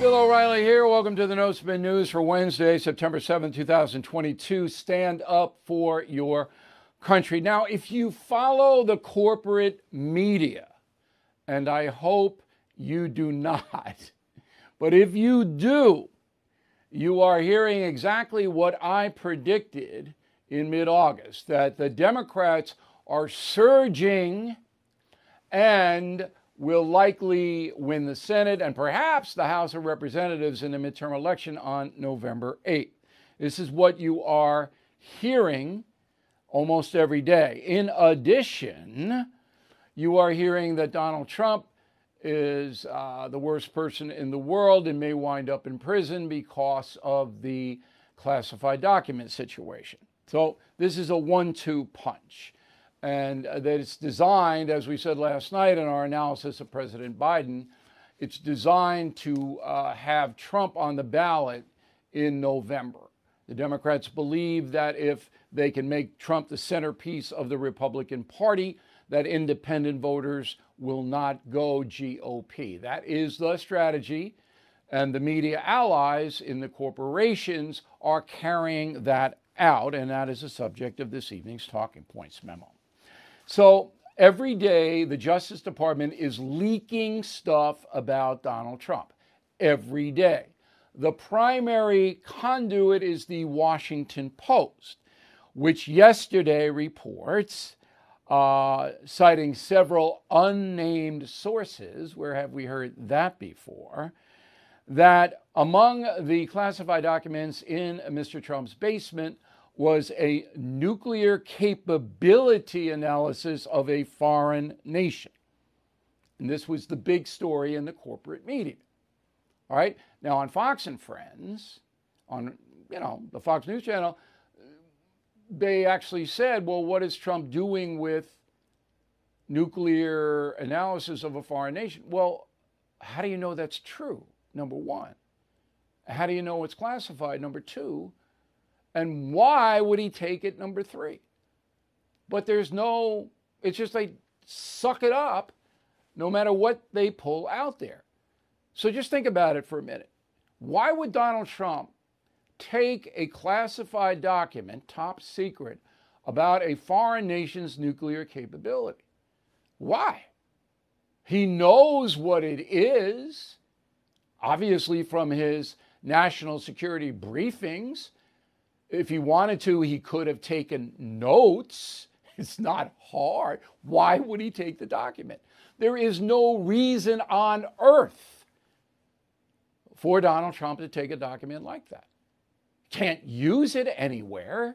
Bill O'Reilly here. Welcome to the No Spin News for Wednesday, September 7th, 2022. Stand up for your country. Now, if you follow the corporate media, and I hope you do not, but if you do, you are hearing exactly what I predicted in mid-August, that the Democrats are surging and will likely win the Senate and perhaps the House of Representatives in the midterm election on November 8th. This is what you are hearing almost every day. In addition, you are hearing that Donald Trump is the worst person in the world and may wind up in prison because of the classified document situation. So this is a 1-2 punch. And that it's designed, as we said last night in our analysis of President Biden, it's designed to have Trump on the ballot in November. The Democrats believe that if they can make Trump the centerpiece of the Republican Party, that independent voters will not go GOP. That is the strategy, and the media allies in the corporations are carrying that out, and that is the subject of this evening's Talking Points memo. So every day, the Justice Department is leaking stuff about Donald Trump. Every day. The primary conduit is the Washington Post, which yesterday reports, citing several unnamed sources, where have we heard that before, that among the classified documents in Mr. Trump's basement was a nuclear capability analysis of a foreign nation. And this was the big story in the corporate media. All right. Now on Fox and Friends, on the Fox News channel, they actually said, well, what is Trump doing with nuclear analysis of a foreign nation? Well, how do you know that's true? Number one. How do you know it's classified? Number two. And why would he take it? Number three. But it's just they suck it up no matter what they pull out there. So just think about it for a minute. Why would Donald Trump take a classified document, top secret, about a foreign nation's nuclear capability? Why? He knows what it is, obviously from his national security briefings. If he wanted to, he could have taken notes. It's not hard. Why would he take the document? There is no reason on earth for Donald Trump to take a document like that. Can't use it anywhere.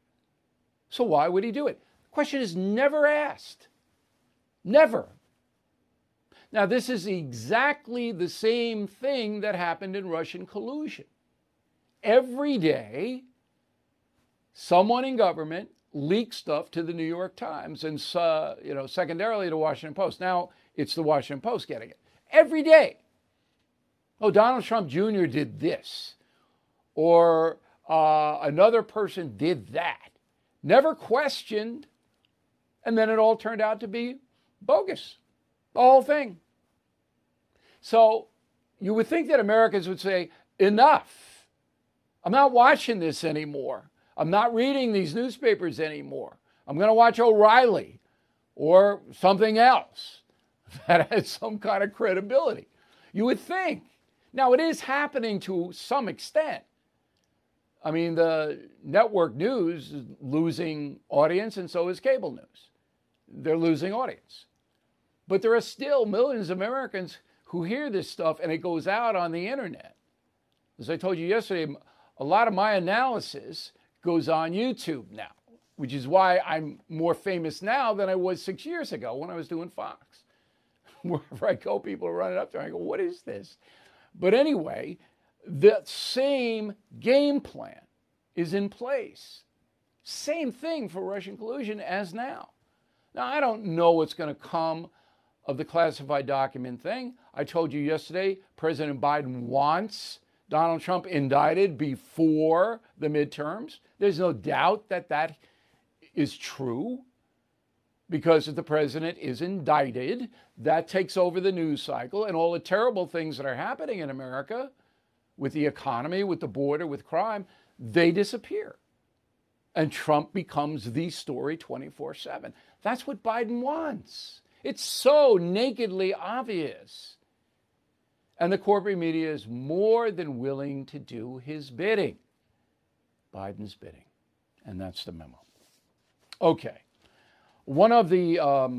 So why would he do it? The question is never asked. Never. Now, this is exactly the same thing that happened in Russian collusion. Every day, someone in government leaks stuff to the New York Times and, secondarily to Washington Post. Now it's the Washington Post getting it. Every day. Oh, Donald Trump Jr. did this. Or another person did that. Never questioned. And then it all turned out to be bogus. The whole thing. So you would think that Americans would say, enough. I'm not watching this anymore. I'm not reading these newspapers anymore. I'm going to watch O'Reilly or something else that has some kind of credibility. You would think. Now, it is happening to some extent. I mean, the network news is losing audience, and so is cable news. They're losing audience. But there are still millions of Americans who hear this stuff, and it goes out on the internet. As I told you yesterday, a lot of my analysis goes on YouTube now, which is why I'm more famous now than I was 6 years ago when I was doing Fox. Wherever I go, people are running up there. I go, what is this? But anyway, the same game plan is in place. Same thing for Russian collusion as now. Now, I don't know what's going to come of the classified document thing. I told you yesterday, President Biden wants Donald Trump indicted before the midterms. There's no doubt that that is true. because if the president is indicted, that takes over the news cycle, and all the terrible things that are happening in America with the economy, with the border, with crime, they disappear. And Trump becomes the story 24/7. That's what Biden wants. It's so nakedly obvious. And the corporate media is more than willing to do his bidding, Biden's bidding. And that's the memo. Okay. One of the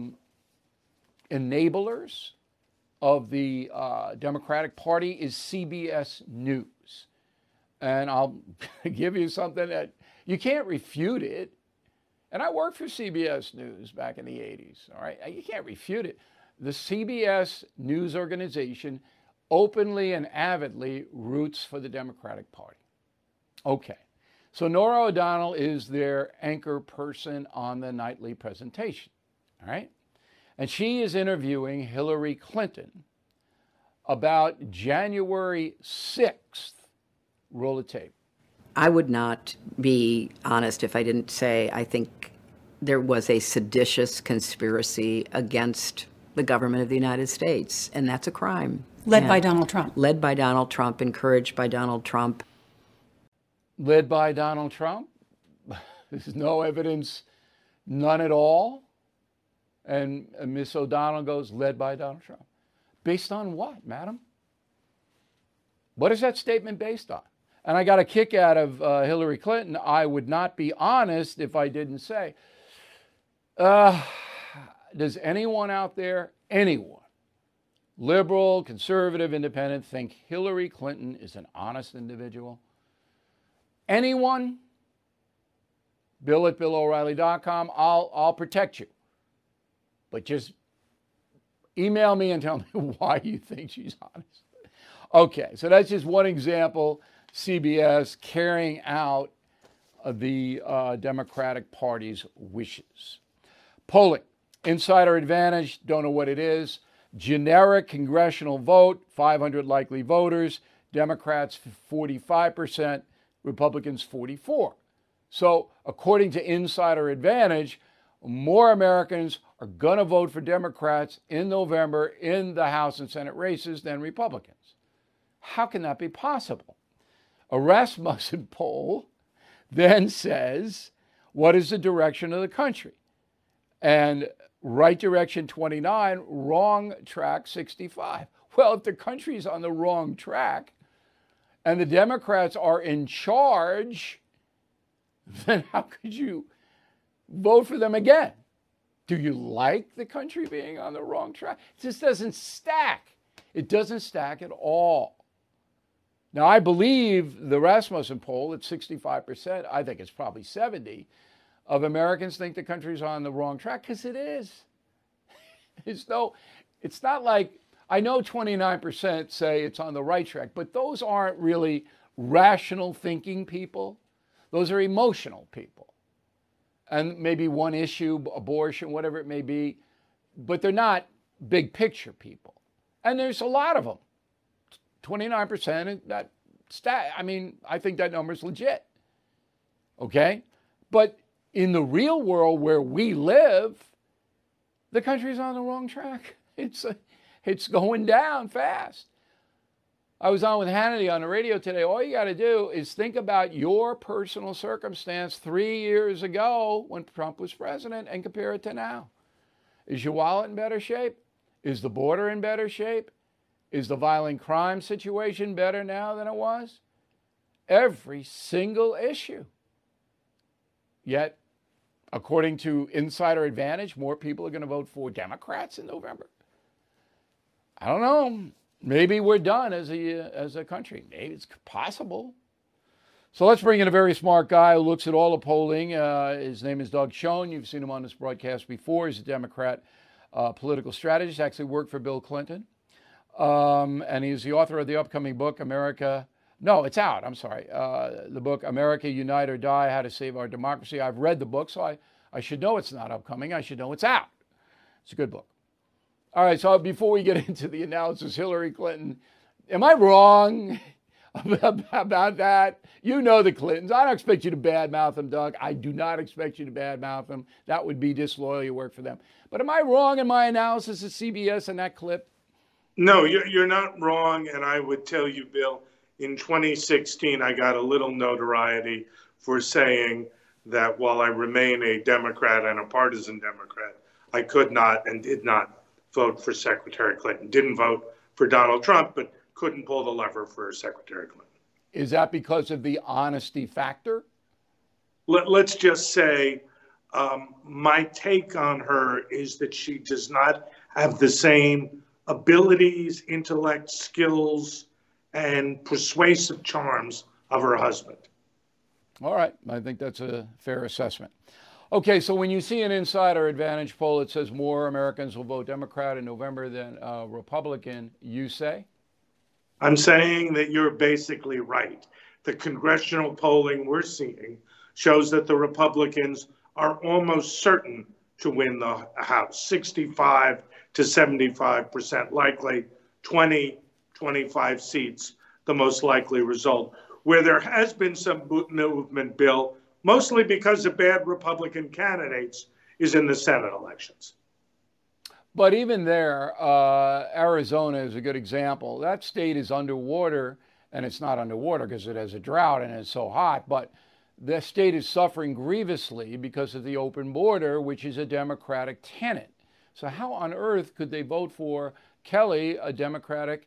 enablers of the Democratic Party is CBS News. And I'll give you something that you can't refute it. And I worked for CBS News back in the 80s, all right? You can't refute it. The CBS News organization openly and avidly roots for the Democratic Party. Okay. So Norah O'Donnell is their anchor person on the nightly presentation, all right? And she is interviewing Hillary Clinton about January 6th. Roll the tape. I would not be honest if I didn't say I think there was a seditious conspiracy against the government of the United States, and that's a crime. Led by Donald Trump. Led by Donald Trump, encouraged by Donald Trump. Led by Donald Trump? There's no evidence, none at all. And Miss O'Donnell goes, led by Donald Trump. Based on what, madam? What is that statement based on? And I got a kick out of Hillary Clinton. I would not be honest if I didn't say, does anyone out there, anyone, liberal, conservative, independent, think Hillary Clinton is an honest individual? Anyone? Bill at BillO'Reilly.com. I'll protect you. But just email me and tell me why you think she's honest. Okay, so that's just one example. CBS carrying out the Democratic Party's wishes. Polling. Insider advantage, don't know what it is. Generic congressional vote, 500 likely voters. Democrats 45%, Republicans 44%. So according to Insider Advantage, more Americans are going to vote for Democrats in November in the House and Senate races than Republicans. How can that be possible? A Rasmussen poll then says, what is the direction of the country? And right direction 29, wrong track 65. Well, if the country's on the wrong track and the Democrats are in charge, then how could you vote for them again? Do you like the country being on the wrong track? It just doesn't stack. It doesn't stack at all. Now, I believe the Rasmussen poll at 65%, I think it's probably 70%, of Americans think the country's on the wrong track, because it is. It's not like, I know 29% say it's on the right track, but those aren't really rational thinking people. Those are emotional people. And maybe one issue, abortion, whatever it may be, but they're not big picture people. And there's a lot of them. 29%, that stat, I mean, I think that number's legit. Okay? But in the real world where we live, the country's on the wrong track. It's going down fast. I was on with Hannity on the radio today. All you got to do is think about your personal circumstance 3 years ago when Trump was president and compare it to now. Is your wallet in better shape? Is the border in better shape? Is the violent crime situation better now than it was? Every single issue. Yet, according to Insider Advantage, more people are going to vote for Democrats in November. I don't know. Maybe we're done as a country. Maybe it's possible. So let's bring in a very smart guy who looks at all the polling. His name is Doug Schoen. You've seen him on this broadcast before. He's a Democrat political strategist, actually worked for Bill Clinton. And he's the author of the upcoming book, America. No, it's out. I'm sorry. The book, America, Unite or Die, How to Save Our Democracy. I've read the book, so I should know it's not upcoming. I should know it's out. It's a good book. All right, so before we get into the analysis, Hillary Clinton, am I wrong? about that. You know the Clintons. I don't expect you to badmouth them, Doug. I do not expect you to badmouth them. That would be disloyal. You work for them. But am I wrong in my analysis of CBS and that clip? No, you're not wrong. And I would tell you, Bill, in 2016, I got a little notoriety for saying that while I remain a Democrat and a partisan Democrat, I could not and did not vote for Secretary Clinton. Didn't vote for Donald Trump, but couldn't pull the lever for Secretary Clinton. Is that because of the honesty factor? Let's just say my take on her is that she does not have the same abilities, intellect, skills, and persuasive charms of her husband. All right. I think that's a fair assessment. Okay, so when you see an Insider Advantage poll that says more Americans will vote Democrat in November than Republican, you say? I'm saying that you're basically right. The congressional polling we're seeing shows that the Republicans are almost certain to win the House, 65 to 75% likely, 25 seats, the most likely result. Where there has been some movement, Bill, mostly because of bad Republican candidates, is in the Senate elections. But even there, Arizona is a good example. That state is underwater, and it's not underwater because it has a drought and it's so hot, but the state is suffering grievously because of the open border, which is a Democratic tenet. So how on earth could they vote for Kelly, a Democratic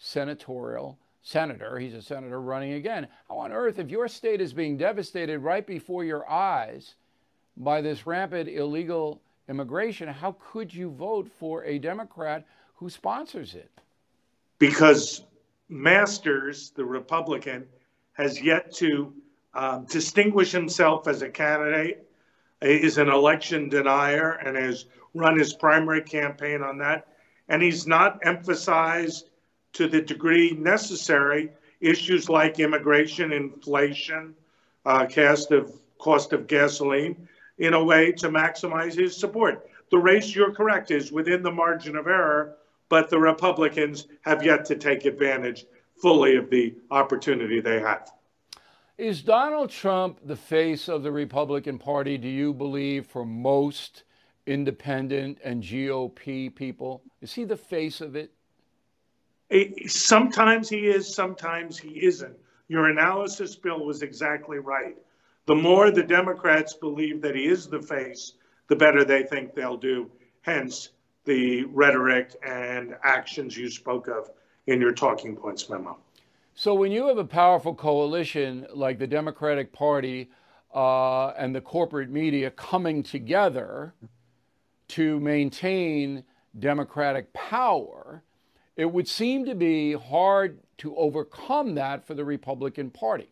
senator, he's a senator running again. How on earth, if your state is being devastated right before your eyes by this rampant illegal immigration, how could you vote for a Democrat who sponsors it? Because Masters, the Republican, has yet to distinguish himself as a candidate, is an election denier, and has run his primary campaign on that. And he's not emphasized to the degree necessary issues like immigration, inflation, cost of gasoline, in a way to maximize his support. The race, you're correct, is within the margin of error, but the Republicans have yet to take advantage fully of the opportunity they have. Is Donald Trump the face of the Republican Party, do you believe, for most independent and GOP people? Is he the face of it? Sometimes he is, sometimes he isn't. Your analysis, Bill, was exactly right. The more the Democrats believe that he is the face, the better they think they'll do. Hence, the rhetoric and actions you spoke of in your talking points memo. So when you have a powerful coalition like the Democratic Party and the corporate media coming together to maintain Democratic power, it would seem to be hard to overcome that for the Republican Party.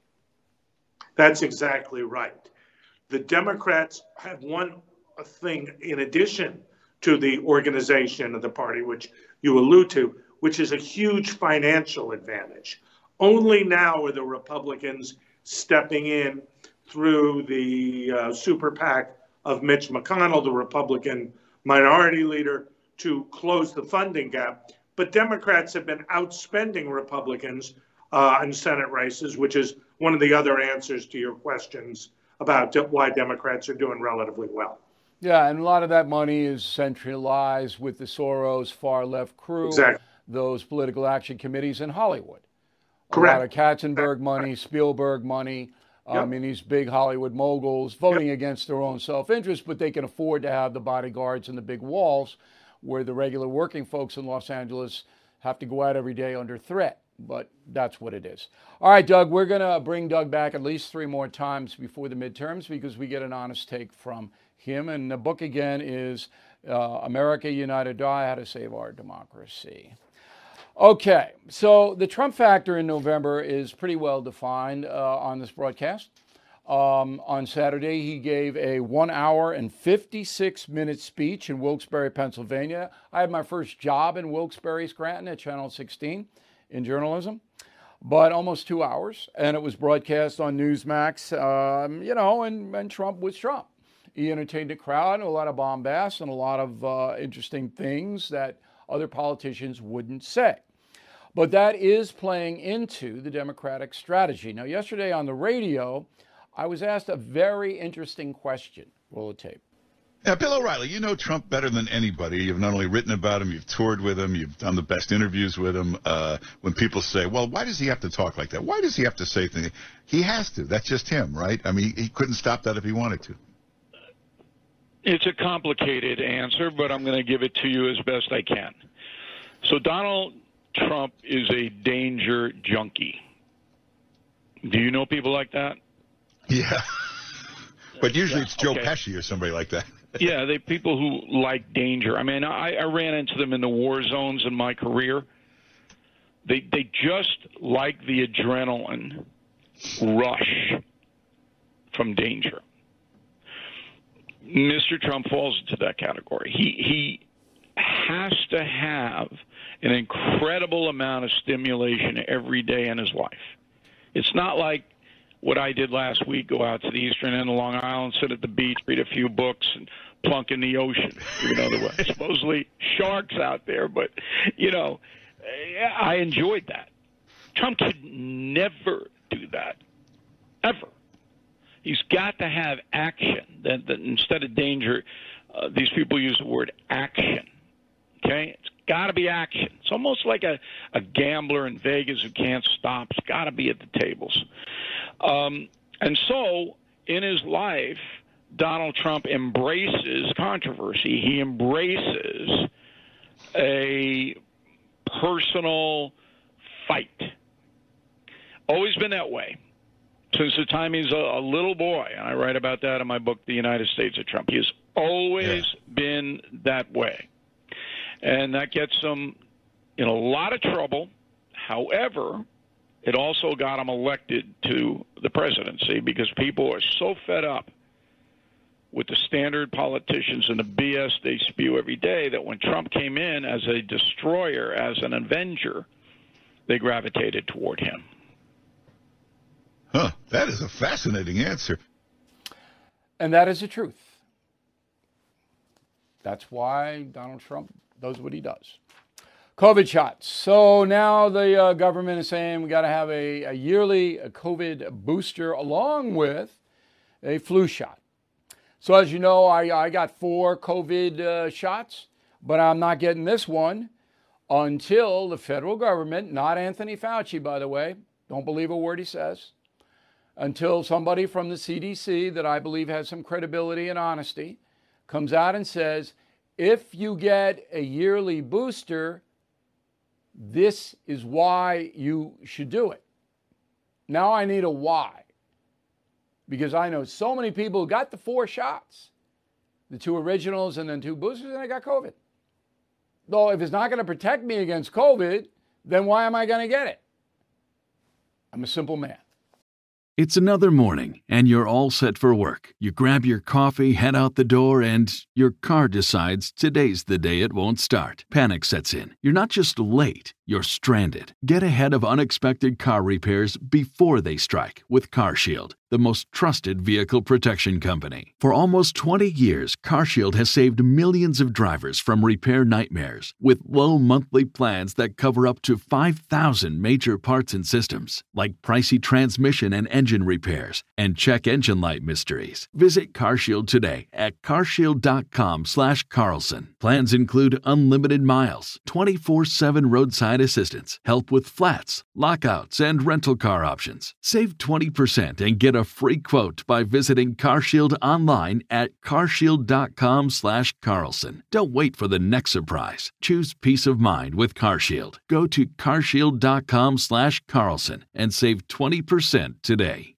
That's exactly right. The Democrats have one thing in addition to the organization of the party, which you allude to, which is a huge financial advantage. Only now are the Republicans stepping in through the super PAC of Mitch McConnell, the Republican minority leader, to close the funding gap. But Democrats have been outspending Republicans in Senate races, which is one of the other answers to your questions about why Democrats are doing relatively well. Yeah, and a lot of that money is centralized with the Soros far left crew, Exactly. Those political action committees in Hollywood. Correct. A lot of Katzenberg money, Spielberg money. I mean, these big Hollywood moguls voting against their own self-interest, but they can afford to have the bodyguards and the big walls where the regular working folks in Los Angeles have to go out every day under threat. But that's what it is. All right, Doug, we're going to bring Doug back at least 3 more times before the midterms because we get an honest take from him. And the book, again, is America Unite or Die, How to Save Our Democracy. Okay, so the Trump factor in November is pretty well defined on this broadcast. On Saturday, he gave a 1 hour and 56-minute speech in Wilkes-Barre, Pennsylvania. I had my first job in Wilkes-Barre, Scranton at Channel 16 in journalism, but almost 2 hours. And it was broadcast on Newsmax, and Trump was Trump. He entertained the crowd, a lot of bombast and a lot of interesting things that other politicians wouldn't say. But that is playing into the Democratic strategy. Now, yesterday on the radio, I was asked a very interesting question. Roll the tape. Yeah, Bill O'Reilly, you know Trump better than anybody. You've not only written about him, you've toured with him, you've done the best interviews with him. When people say, well, why does he have to talk like that? Why does he have to say things? He has to. That's just him, right? I mean, he couldn't stop that if he wanted to. It's a complicated answer, but I'm going to give it to you as best I can. So Donald Trump is a danger junkie. Do you know people like that? Yeah. But usually it's Joe okay. Pesci or somebody like that. Yeah, they people who like danger. I mean, I ran into them in the war zones in my career. They just like the adrenaline rush from danger. Mr. Trump falls into that category. He has to have an incredible amount of stimulation every day in his life. It's not like what I did last week, go out to the eastern end of Long Island, sit at the beach, read a few books, and plunk in the ocean. You know, there were supposedly sharks out there, but, you know, I enjoyed that. Trump could never do that, ever. He's got to have action. That instead of danger, these people use the word action. Okay? It's got to be action. It's almost like a gambler in Vegas who can't stop. It's got to be at the tables. And so, in his life, Donald Trump embraces controversy. He embraces a personal fight. Always been that way. Since the time he's a little boy, and I write about that in my book, The United States of Trump. He has always been that way. And that gets him in a lot of trouble. However, it also got him elected to the presidency because people are so fed up with the standard politicians and the BS they spew every day that when Trump came in as a destroyer, as an avenger, they gravitated toward him. Huh, that is a fascinating answer. And that is the truth. That's why Donald Trump does what he does. COVID shots. So now the government is saying we got to have a yearly COVID booster along with a flu shot. So as you know, I got 4 COVID shots, but I'm not getting this one until the federal government, not Anthony Fauci, by the way, don't believe a word he says, until somebody from the CDC that I believe has some credibility and honesty comes out and says, if you get a yearly booster, this is why you should do it. Now I need a why. Because I know so many people who got the 4 shots, the 2 originals and then 2 boosters, and I got COVID. Though if it's not going to protect me against COVID, then why am I going to get it? I'm a simple man. It's another morning, and you're all set for work. You grab your coffee, head out the door, and your car decides today's the day it won't start. Panic sets in. You're not just late, you're stranded. Get ahead of unexpected car repairs before they strike with CarShield, the most trusted vehicle protection company. For almost 20 years, CarShield has saved millions of drivers from repair nightmares with low monthly plans that cover up to 5,000 major parts and systems, like pricey transmission and engine repairs and check engine light mysteries. Visit CarShield today at carshield.com/Carlson. Plans include unlimited miles, 24/7 roadside assistance, help with flats, lockouts, and rental car options. Save 20% and get a free quote by visiting CarShield online at carshield.com/Carlson. Don't wait for the next surprise. Choose peace of mind with CarShield. Go to carshield.com/Carlson and save 20% today.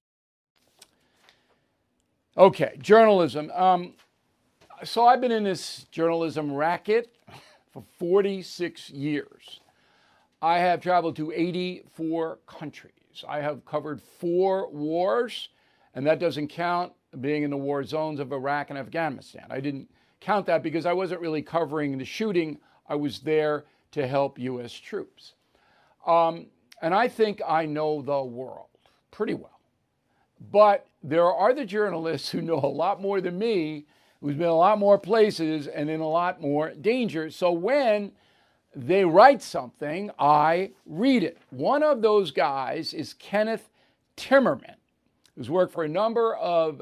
Okay, journalism. So I've been in this journalism racket for 46 years. I have traveled to 84 countries. I have covered 4 wars, and that doesn't count being in the war zones of Iraq and Afghanistan. I didn't count that because I wasn't really covering the shooting. I was there to help U.S. troops. And I think I know the world pretty well. But there are other journalists who know a lot more than me, who's been a lot more places and in a lot more danger. So when they write something, I read it. One of those guys is Kenneth Timmerman, who's worked for a number of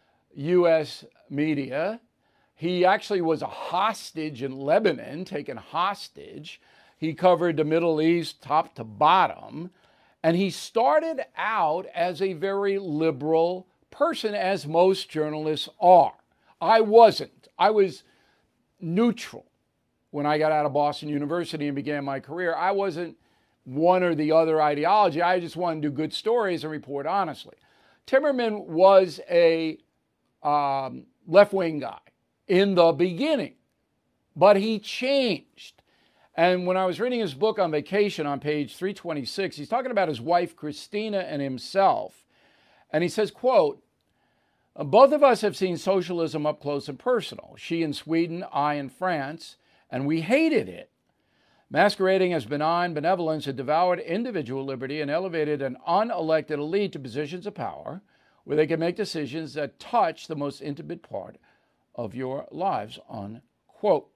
U.S. media. He actually was a hostage in Lebanon, taken hostage. He covered the Middle East top to bottom. And he started out as a very liberal person, as most journalists are. I wasn't. I was neutral when I got out of Boston University and began my career. I wasn't one or the other ideology. I just wanted to do good stories and report honestly. Timmerman was a left-wing guy in the beginning, but he changed. And when I was reading his book on vacation on page 326, he's talking about his wife, Christina, and himself. And he says, quote, "Both of us have seen socialism up close and personal. She in Sweden, I in France, and we hated it. Masquerading as benign benevolence, it devoured individual liberty and elevated an unelected elite to positions of power where they can make decisions that touch the most intimate part of your lives," unquote.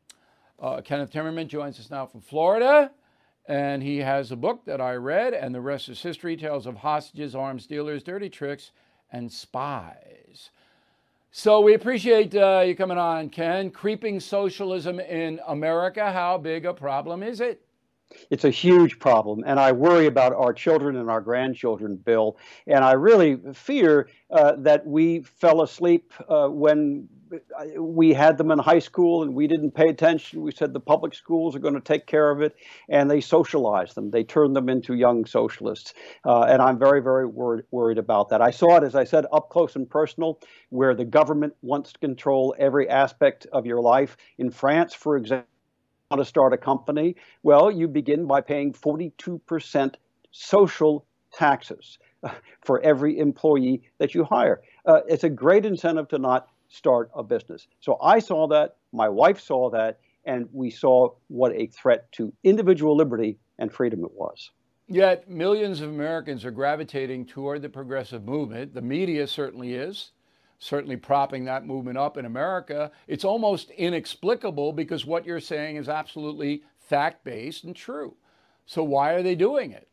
Kenneth Timmerman joins us now from Florida, and he has a book that I read, and the rest is history, tales of hostages, arms dealers, dirty tricks, and spies. So we appreciate you coming on, Ken. Creeping socialism in America, how big a problem is it? It's a huge problem, and I worry about our children and our grandchildren, Bill. And I really fear that we fell asleep when we had them in high school and we didn't pay attention. We said the public schools are going to take care of it, and they socialized them. They turned them into young socialists. And I'm very, very worried about that. I saw it, as I said, up close and personal, where the government wants to control every aspect of your life. In France, for example, how to start a company? Well, you begin by paying 42% social taxes for every employee that you hire. It's a great incentive to not start a business. So I saw that, my wife saw that, and we saw what a threat to individual liberty and freedom it was. Yet millions of Americans are gravitating toward the progressive movement. The media certainly is. Certainly propping that movement up in America. It's almost inexplicable because what you're saying is absolutely fact-based and true. So why are they doing it?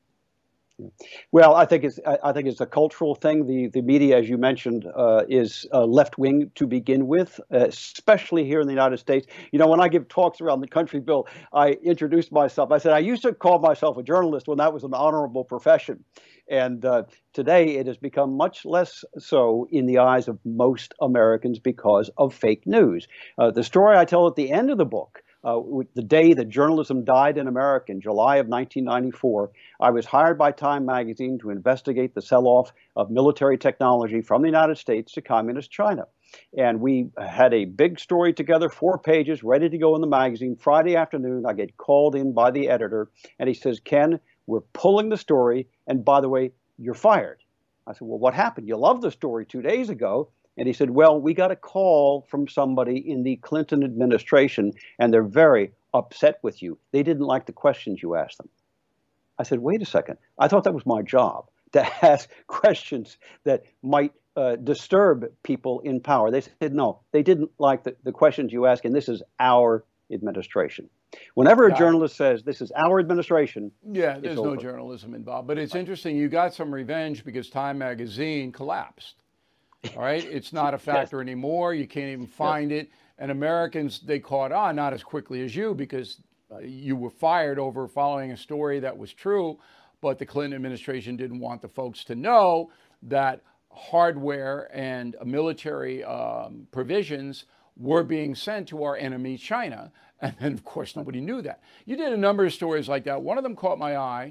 Well, I think it's a cultural thing. The media, as you mentioned, is left-wing to begin with, especially here in the United States. You know, when I give talks around the country, Bill, I introduced myself. I said I used to call myself a journalist when that was an honorable profession. And today it has become much less so in the eyes of most Americans because of fake news. The story I tell at the end of the book, the day that journalism died in America in July of 1994, I was hired by Time magazine to investigate the sell-off of military technology from the United States to communist China. And we had a big story together, 4 pages, ready to go in the magazine. Friday afternoon, I get called in by the editor, and he says, "Ken, we're pulling the story, and by the way, you're fired." I said, "Well, what happened? You loved the story 2 days ago." And he said, "Well, we got a call from somebody in the Clinton administration, and they're very upset with you. They didn't like the questions you asked them." I said, "Wait a second. I thought that was my job, to ask questions that might disturb people in power." They said, "No, they didn't like the questions you ask, and this is our administration." Whenever a journalist says this is our administration, yeah, there's no journalism involved. But it's interesting. You got some revenge because Time magazine collapsed. All right. It's not a factor anymore. You can't even find it. And Americans, they caught on, not as quickly as you, because you were fired over following a story that was true. But the Clinton administration didn't want the folks to know that hardware and military provisions were being sent to our enemy, China. And then, of course, nobody knew that. You did a number of stories like that. One of them caught my eye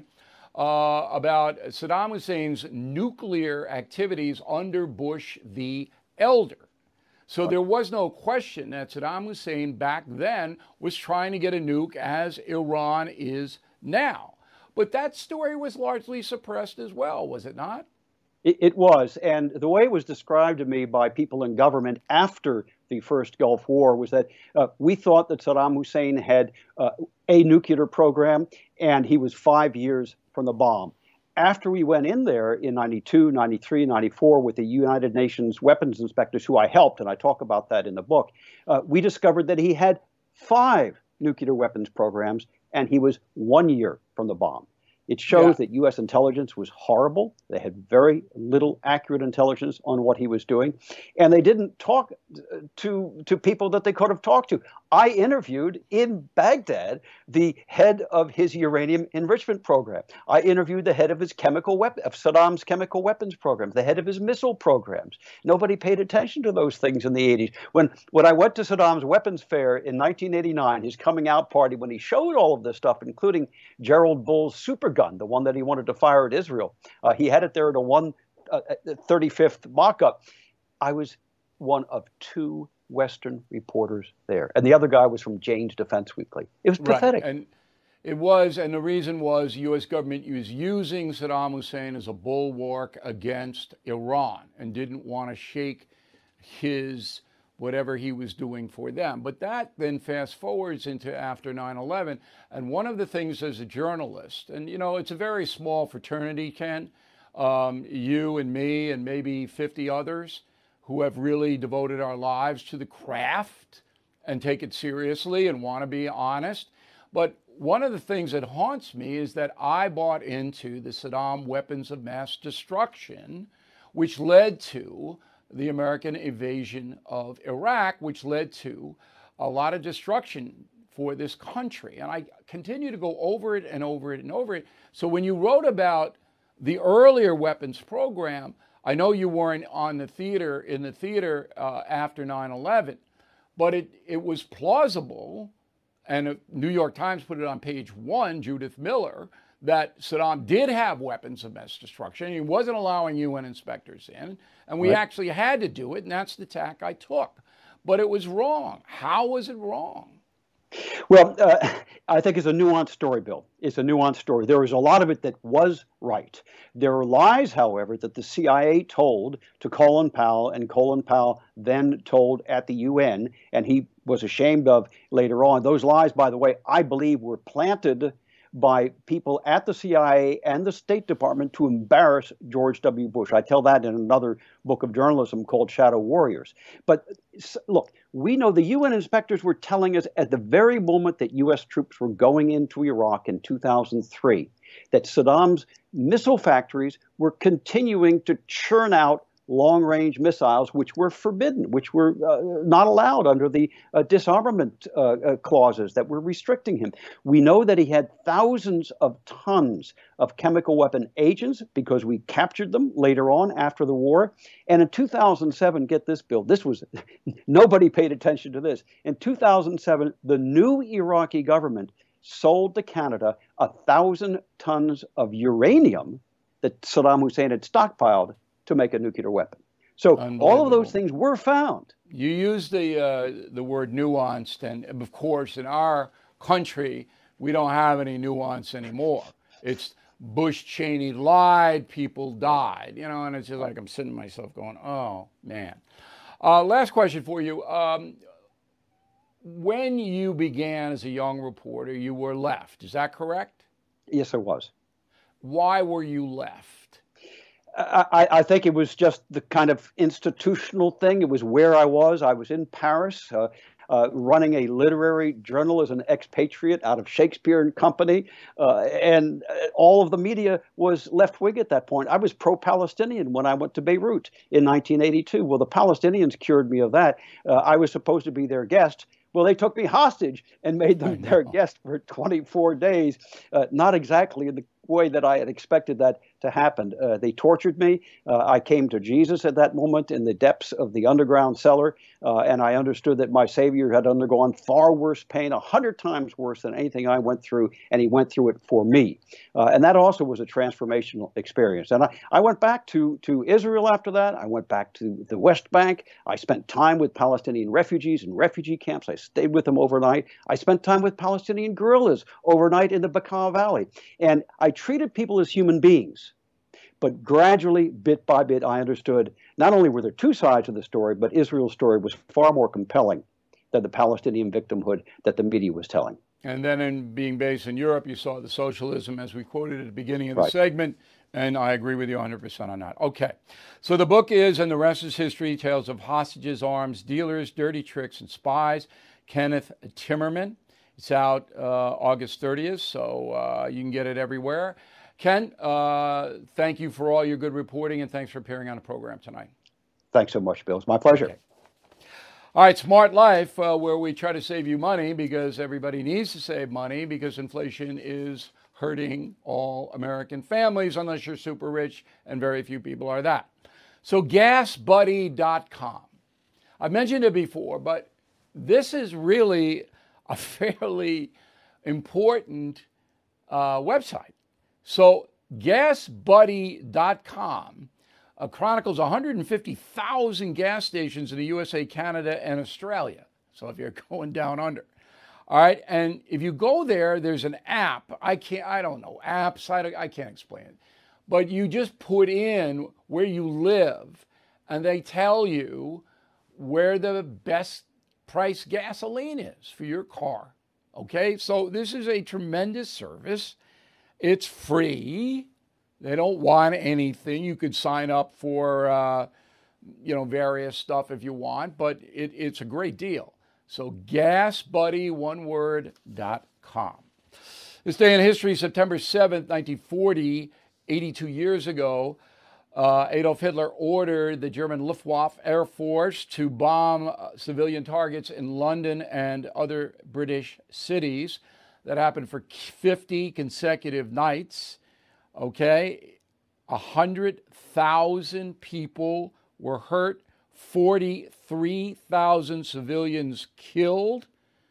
about Saddam Hussein's nuclear activities under Bush the Elder. So there was no question that Saddam Hussein back then was trying to get a nuke, as Iran is now. But that story was largely suppressed as well, was it not? It was. And the way it was described to me by people in government after the first Gulf War was that we thought that Saddam Hussein had a nuclear program, and he was 5 years from the bomb. After we went in there in 92, 93, 94 with the United Nations weapons inspectors, who I helped, and I talk about that in the book, we discovered that he had 5 nuclear weapons programs, and he was 1 year from the bomb. It shows that U.S. intelligence was horrible. They had very little accurate intelligence on what he was doing, and they didn't talk to people that they could have talked to. I interviewed in Baghdad the head of his uranium enrichment program. I interviewed the head of his Saddam's chemical weapons program, the head of his missile programs. Nobody paid attention to those things in the 80s. When I went to Saddam's weapons fair in 1989, his coming out party, when he showed all of this stuff, including Gerald Bull's super gun, the one that he wanted to fire at Israel. He had it there at a 35th mock-up. I was one of two Western reporters there, and the other guy was from Jane's Defense Weekly. It was pathetic. And it was, and the reason was U.S. government was using Saddam Hussein as a bulwark against Iran and didn't want to shake his whatever he was doing for them. But that then fast forwards into after 9/11. And one of the things as a journalist, and you know, it's a very small fraternity, Ken, you and me and maybe 50 others who have really devoted our lives to the craft and take it seriously and want to be honest. But one of the things that haunts me is that I bought into the Saddam weapons of mass destruction, which led to the American invasion of Iraq, which led to a lot of destruction for this country. And I continue to go over it and over it and over it. So when you wrote about the earlier weapons program, I know you weren't in the theater after 9/11, but it was plausible, and New York Times put it on page 1, Judith Miller, that Saddam did have weapons of mass destruction. He wasn't allowing UN inspectors in, and we actually had to do it, and that's the tack I took. But it was wrong. How was it wrong? Well, I think it's a nuanced story, Bill. It's a nuanced story. There was a lot of it that was right. There are lies, however, that the CIA told to Colin Powell, and Colin Powell then told at the UN, and he was ashamed of later on. Those lies, by the way, I believe were planted by people at the CIA and the State Department to embarrass George W. Bush. I tell that in another book of journalism called Shadow Warriors. But look, we know the UN inspectors were telling us at the very moment that U.S. troops were going into Iraq in 2003 that Saddam's missile factories were continuing to churn out long-range missiles, which were forbidden, which were not allowed under the disarmament clauses that were restricting him. We know that he had thousands of tons of chemical weapon agents because we captured them later on after the war. And in 2007, get this, Bill, nobody paid attention to this. In 2007, the new Iraqi government sold to Canada 1,000 tons of uranium that Saddam Hussein had stockpiled to make a nuclear weapon. So all of those things were found. You used the word nuanced, and of course, in our country, we don't have any nuance anymore. It's Bush, Cheney lied, people died, you know, and it's just like I'm sitting myself going, oh, man. Last question for you. When you began as a young reporter, you were left. Is that correct? Yes, I was. Why were you left? I think it was just the kind of institutional thing. It was where I was. I was in Paris running a literary journal as an expatriate out of Shakespeare and Company. And all of the media was left-wing at that point. I was pro-Palestinian when I went to Beirut in 1982. Well, the Palestinians cured me of that. I was supposed to be their guest. Well, they took me hostage and made them their guest for 24 days, not exactly in the way that I had expected that to happen. They tortured me. I came to Jesus at that moment in the depths of the underground cellar, and I understood that my Savior had undergone far worse pain, 100 times worse than anything I went through, and he went through it for me. And that also was a transformational experience. And I went back to Israel after that. I went back to the West Bank. I spent time with Palestinian refugees in refugee camps. I stayed with them overnight. I spent time with Palestinian guerrillas overnight in the Bekaa Valley. And I treated people as human beings. But gradually, bit by bit, I understood not only were there two sides of the story, but Israel's story was far more compelling than the Palestinian victimhood that the media was telling. And then in being based in Europe, you saw the socialism, as we quoted at the beginning of the segment, and I agree with you 100% on that. Okay, so the book is And the Rest is History, Tales of Hostages, Arms Dealers, Dirty Tricks, and Spies, Kenneth Timmerman. It's out August 30th, so you can get it everywhere. Ken, thank you for all your good reporting, and thanks for appearing on the program tonight. Thanks so much, Bill. It's my pleasure. Okay. All right, Smart Life, where we try to save you money because everybody needs to save money because inflation is hurting all American families unless you're super rich, and very few people are that. So GasBuddy.com. I've mentioned it before, but this is really a fairly important website. So GasBuddy.com chronicles 150,000 gas stations in the USA, Canada, and Australia. So if you're going down under. All right, and if you go there, there's an app. I don't know, apps, I can't explain it. But you just put in where you live, and they tell you where the best price gasoline is for your car. Okay, so this is a tremendous service. It's free. They don't want anything. You could sign up for, various stuff if you want, but it's a great deal. So GasBuddy.com. This day in history, September 7th, 1940, 82 years ago, Adolf Hitler ordered the German Luftwaffe Air Force to bomb civilian targets in London and other British cities. That happened for 50 consecutive nights. Okay, 100,000 people were hurt, 43,000 civilians killed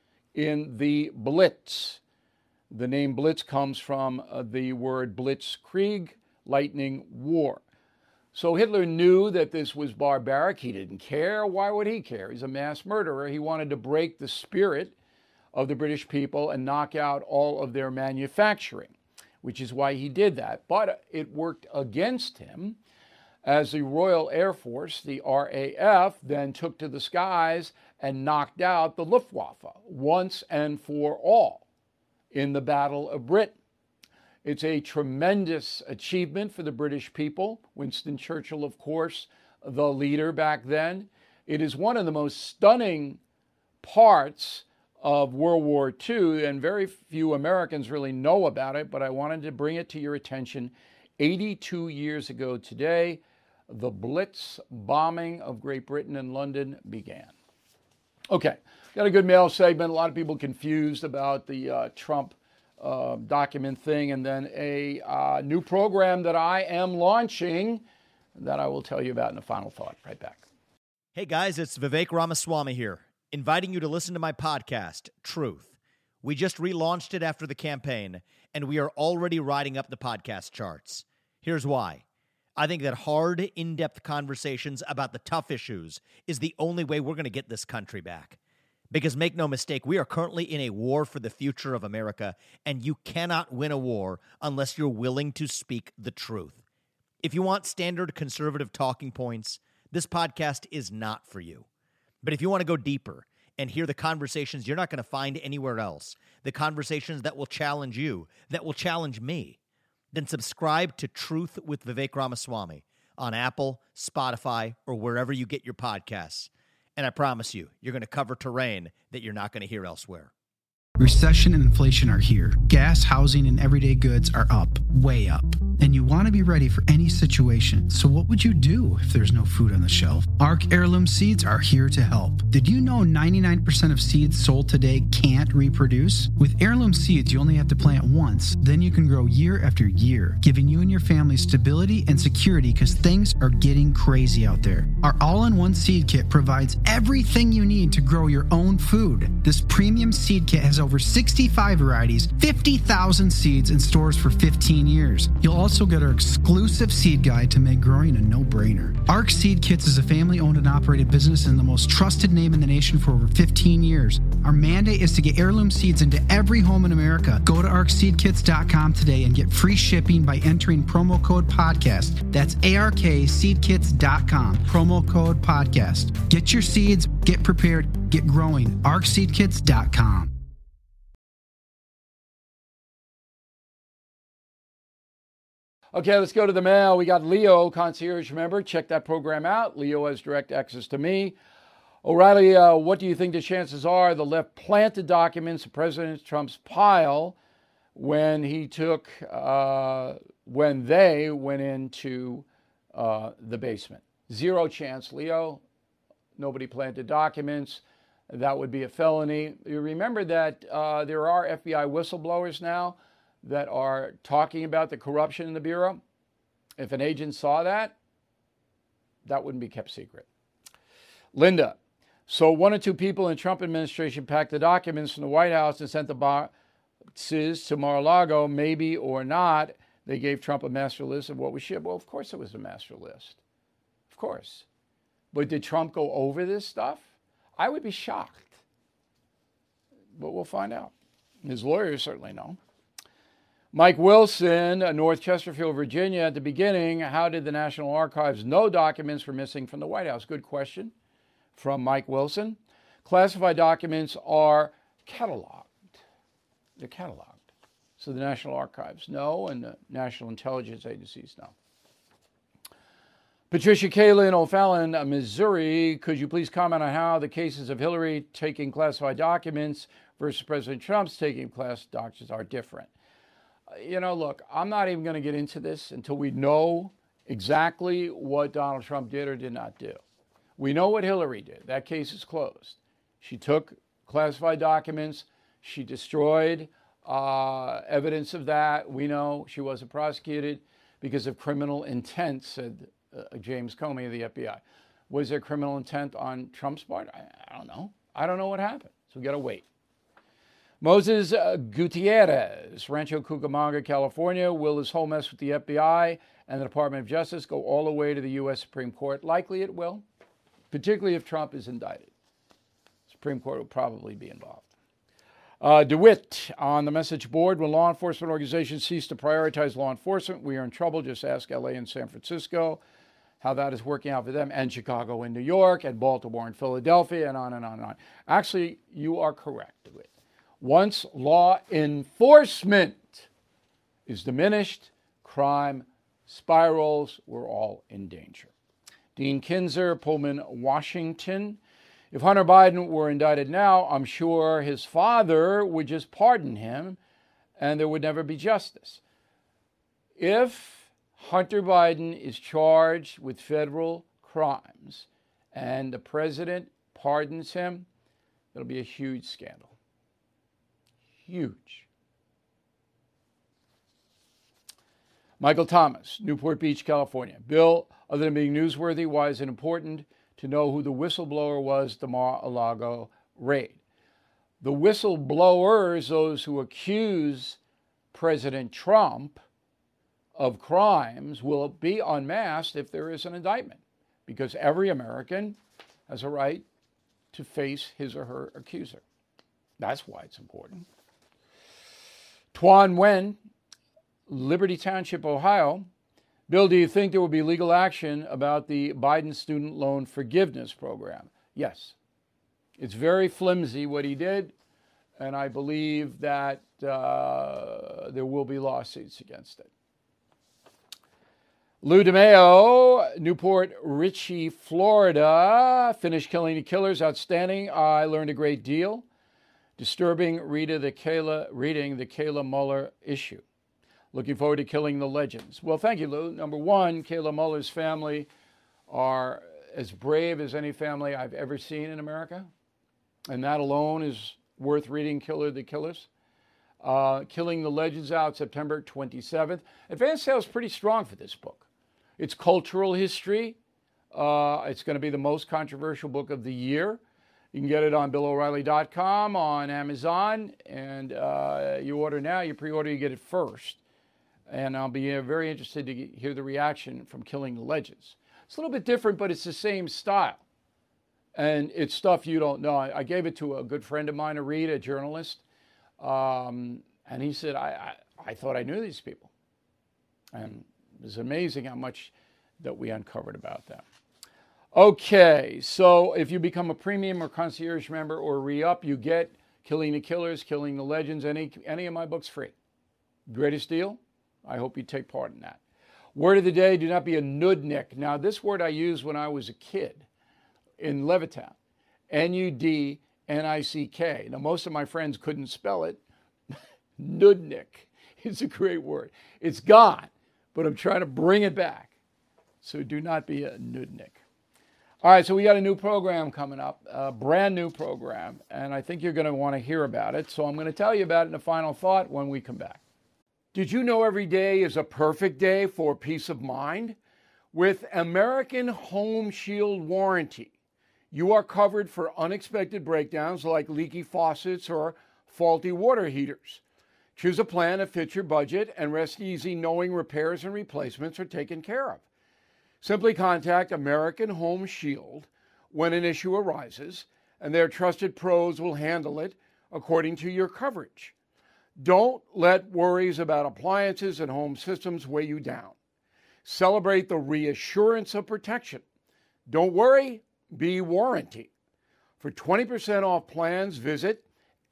in the Blitz. The name Blitz comes from the word Blitzkrieg, lightning war. So Hitler knew that this was barbaric. He didn't care. Why would he care? He's a mass murderer. He wanted to break the spirit of the British people and knock out all of their manufacturing, which is why he did that. But it worked against him as the Royal Air Force, the RAF, then took to the skies and knocked out the Luftwaffe once and for all in the Battle of Britain. It's a tremendous achievement for the British people. Winston Churchill, of course, the leader back then. It is one of the most stunning parts of World War II, and very few Americans really know about it, but I wanted to bring it to your attention. 82 years ago today, the Blitz bombing of Great Britain and London began. Okay, got a good mail segment. A lot of people confused about the Trump document thing, and then a new program that I am launching that I will tell you about in the final thought. Right back. Hey guys, it's Vivek Ramaswamy here, inviting you to listen to my podcast, Truth. We just relaunched it after the campaign, and we are already riding up the podcast charts. Here's why. I think that hard, in-depth conversations about the tough issues is the only way we're going to get this country back. Because make no mistake, we are currently in a war for the future of America, and you cannot win a war unless you're willing to speak the truth. If you want standard conservative talking points, this podcast is not for you. But if you want to go deeper and hear the conversations you're not going to find anywhere else, the conversations that will challenge you, that will challenge me, then subscribe to Truth with Vivek Ramaswamy on Apple, Spotify, or wherever you get your podcasts. And I promise you, you're going to cover terrain that you're not going to hear elsewhere. Recession and inflation are here. Gas, housing, and everyday goods are up, way up. And you want to be ready for any situation. So what would you do if there's no food on the shelf? ARC Heirloom Seeds are here to help. Did you know 99% of seeds sold today can't reproduce? With Heirloom Seeds, you only have to plant once. Then you can grow year after year, giving you and your family stability and security because things are getting crazy out there. Our all-in-one seed kit provides everything you need to grow your own food. This premium seed kit has over 65 varieties, 50,000 seeds, and stores for 15 years. You'll also get our exclusive seed guide to make growing a no-brainer. ARC Seed Kits is a family-owned and operated business and the most trusted name in the nation for over 15 years. Our mandate is to get heirloom seeds into every home in America. Go to arcseedkits.com today and get free shipping by entering promo code podcast. That's ARKseedkits.com, promo code podcast. Get your seeds, get prepared, get growing. arcseedkits.com. Okay, let's go to the mail. We got Leo, concierge member. Check that program out. Leo has direct access to me. O'Reilly, what do you think the chances are the left planted documents in President Trump's pile when they went into the basement? Zero chance, Leo. Nobody planted documents. That would be a felony. You remember that there are FBI whistleblowers now that are talking about the corruption in the Bureau. If an agent saw that, that wouldn't be kept secret. Linda, so one or two people in the Trump administration packed the documents from the White House and sent the boxes to Mar-a-Lago, maybe or not. They gave Trump a master list of what was shipped. Well, of course it was a master list. Of course. But did Trump go over this stuff? I would be shocked. But we'll find out. His lawyers certainly know. Mike Wilson, North Chesterfield, Virginia. At the beginning, how did the National Archives know documents were missing from the White House? Good question from Mike Wilson. Classified documents are cataloged. They're cataloged. So the National Archives know and the National Intelligence Agencies know. Patricia Kalin, O'Fallon, Missouri. Could you please comment on how the cases of Hillary taking classified documents versus President Trump's taking classified documents are different? Look, I'm not even going to get into this until we know exactly what Donald Trump did or did not do. We know what Hillary did. That case is closed. She took classified documents. She destroyed evidence of that. We know she wasn't prosecuted because of criminal intent, said James Comey of the FBI. Was there criminal intent on Trump's part? I don't know. I don't know what happened. So we got to wait. Moses Gutierrez, Rancho Cucamonga, California. Will this whole mess with the FBI and the Department of Justice go all the way to the U.S. Supreme Court? Likely it will, particularly if Trump is indicted. Supreme Court will probably be involved. DeWitt on the message board. When law enforcement organizations cease to prioritize law enforcement, we are in trouble. Just ask LA and San Francisco how that is working out for them, and Chicago and New York, and Baltimore and Philadelphia, and on and on and on. Actually, you are correct, DeWitt. Once law enforcement is diminished, crime spirals. We're all in danger. Dean Kinzer, Pullman, Washington. If Hunter Biden were indicted now, I'm sure his father would just pardon him and there would never be justice. If Hunter Biden is charged with federal crimes and the president pardons him, it'll be a huge scandal. Huge. Michael Thomas, Newport Beach, California. Bill, other than being newsworthy, why is it important to know who the whistleblower was at the Mar-a-Lago raid? The whistleblowers, those who accuse President Trump of crimes, will be unmasked if there is an indictment, because every American has a right to face his or her accuser. That's why it's important. Tuan Nguyen, Liberty Township, Ohio. Bill, do you think there will be legal action about the Biden student loan forgiveness program? Yes. It's very flimsy what he did, and I believe that there will be lawsuits against it. Lou DeMeo, Newport Richey, Florida. Finished Killing the Killers. Outstanding. I learned a great deal. Disturbing reading the Kayla Mueller issue. Looking forward to Killing the Legends. Well, thank you, Lou. Number one, Kayla Mueller's family are as brave as any family I've ever seen in America. And that alone is worth reading Killer the Killers. Killing the Legends out September 27th. Advance sales pretty strong for this book. It's cultural history. It's going to be the most controversial book of the year. You can get it on BillO'Reilly.com, on Amazon, and you order now, you pre-order, you get it first. And I'll be very interested to hear the reaction from Killing the Legends. It's a little bit different, but it's the same style. And it's stuff you don't know. I gave it to a good friend of mine to read, a journalist, and he said, I thought I knew these people. And it was amazing how much that we uncovered about them. Okay, so if you become a premium or concierge member or re-up, you get Killing the Killers, Killing the Legends, any of my books free. Greatest deal? I hope you take part in that. Word of the day, do not be a nudnik. Now, this word I used when I was a kid in Levittown. Nudnick. Now, most of my friends couldn't spell it. Nudnick is a great word. It's gone, but I'm trying to bring it back. So do not be a nudnik. All right, so we got a new program coming up, a brand new program, and I think you're going to want to hear about it. So I'm going to tell you about it in a final thought when we come back. Did you know every day is a perfect day for peace of mind? With American Home Shield Warranty, you are covered for unexpected breakdowns like leaky faucets or faulty water heaters. Choose a plan that fits your budget and rest easy knowing repairs and replacements are taken care of. Simply contact American Home Shield when an issue arises, and their trusted pros will handle it according to your coverage. Don't let worries about appliances and home systems weigh you down. Celebrate the reassurance of protection. Don't worry, be warranty. For 20% off plans, visit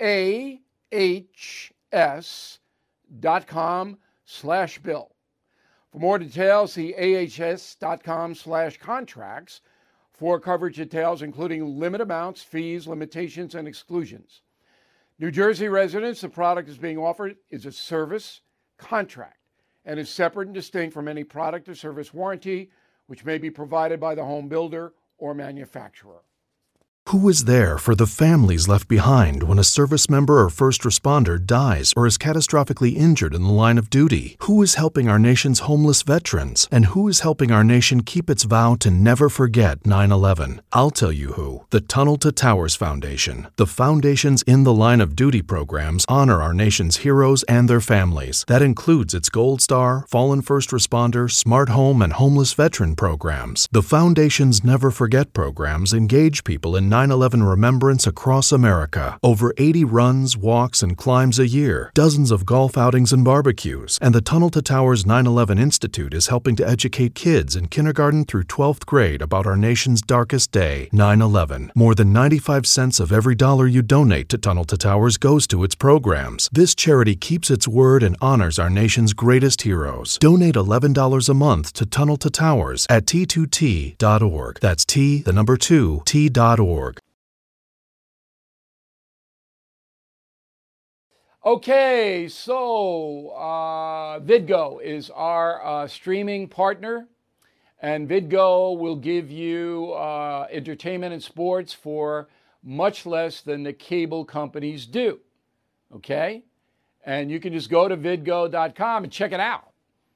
ahs.com/bill. For more details, see ahs.com/contracts for coverage details, including limit amounts, fees, limitations, and exclusions. New Jersey residents, the product is being offered is a service contract and is separate and distinct from any product or service warranty, which may be provided by the home builder or manufacturer. Who is there for the families left behind when a service member or first responder dies or is catastrophically injured in the line of duty? Who is helping our nation's homeless veterans? And who is helping our nation keep its vow to never forget 9/11? I'll tell you who. The Tunnel to Towers Foundation. The foundation's In the Line of Duty programs honor our nation's heroes and their families. That includes its Gold Star, Fallen First Responder, Smart Home, and Homeless Veteran programs. The foundation's Never Forget programs engage people in 9/11 remembrance across America. Over 80 runs, walks, and climbs a year, dozens of golf outings and barbecues, and the Tunnel to Towers 9/11 Institute is helping to educate kids in kindergarten through 12th grade about our nation's darkest day, 9/11. More than 95 cents of every dollar you donate to Tunnel to Towers goes to its programs. This charity keeps its word and honors our nation's greatest heroes. Donate $11 a month to Tunnel to Towers at T2T.org. That's T2T.org. Okay, so Vidgo is our streaming partner, and Vidgo will give you entertainment and sports for much less than the cable companies do, okay? And you can just go to vidgo.com and check it out,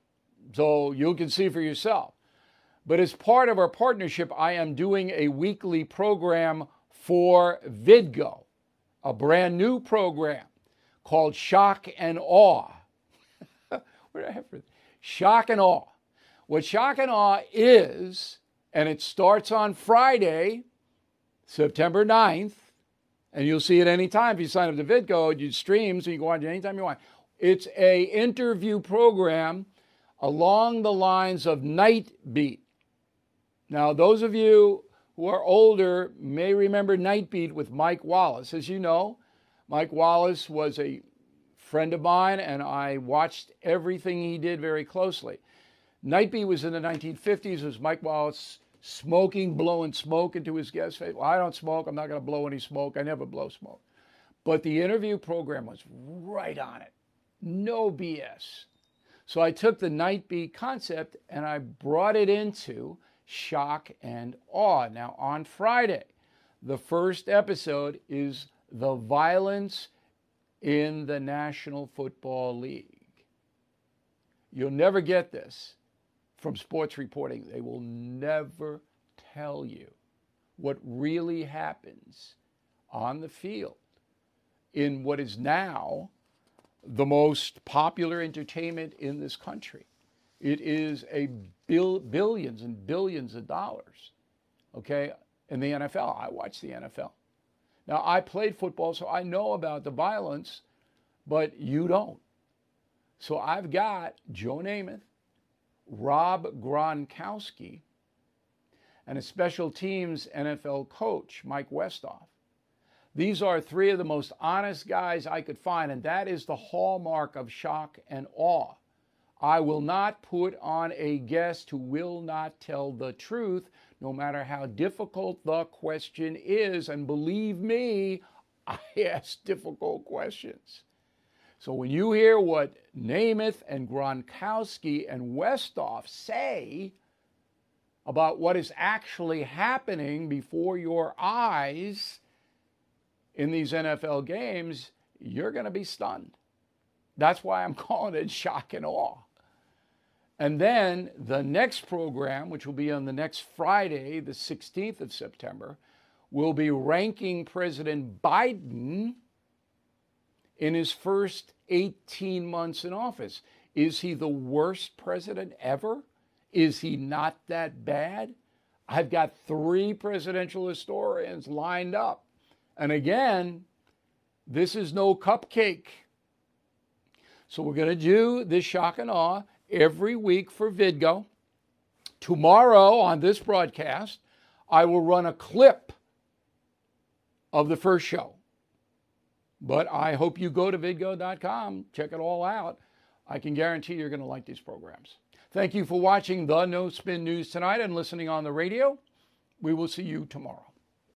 so you can see for yourself. But as part of our partnership, I am doing a weekly program for Vidgo, a brand new program called Shock and Awe. What did I have for Shock and Awe? What Shock and Awe is, and it starts on Friday, September 9th, and you'll see it anytime if you sign up to Vidgo. You stream, so you can watch it anytime you want. It's a interview program along the lines of Night Beat. Now, those of you who are older may remember Night Beat with Mike Wallace. As you know, Mike Wallace was a friend of mine, and I watched everything he did very closely. Night Beat was in the 1950s. It was Mike Wallace blowing smoke into his guest's face. Well, I don't smoke. I'm not going to blow any smoke. I never blow smoke. But the interview program was right on it. No BS. So I took the Night Beat concept and I brought it into Shock and Awe. Now, on Friday, the first episode is the violence in the National Football League. You'll never get this from sports reporting. They will never tell you what really happens on the field in what is now the most popular entertainment in this country. It is a billions and billions of dollars, okay, in the NFL. I watch the NFL. Now, I played football, so I know about the violence, but you don't. So I've got Joe Namath, Rob Gronkowski, and a special teams NFL coach, Mike Westhoff. These are three of the most honest guys I could find, and that is the hallmark of Shock and Awe. I will not put on a guest who will not tell the truth, no matter how difficult the question is. And believe me, I ask difficult questions. So when you hear what Namath and Gronkowski and Westhoff say about what is actually happening before your eyes in these NFL games, you're going to be stunned. That's why I'm calling it shock and awe. And then the next program, which will be on the next Friday, the 16th of September, will be ranking President Biden in his first 18 months in office. Is he the worst president ever? Is he not that bad? I've got 3 presidential historians lined up. And again, this is no cupcake. So we're going to do this shock and awe every week for Vidgo. Tomorrow on this broadcast, I will run a clip of the first show. But I hope you go to vidgo.com, check it all out. I can guarantee you're going to like these programs. Thank you for watching the No Spin News tonight and listening on the radio. We will see you tomorrow.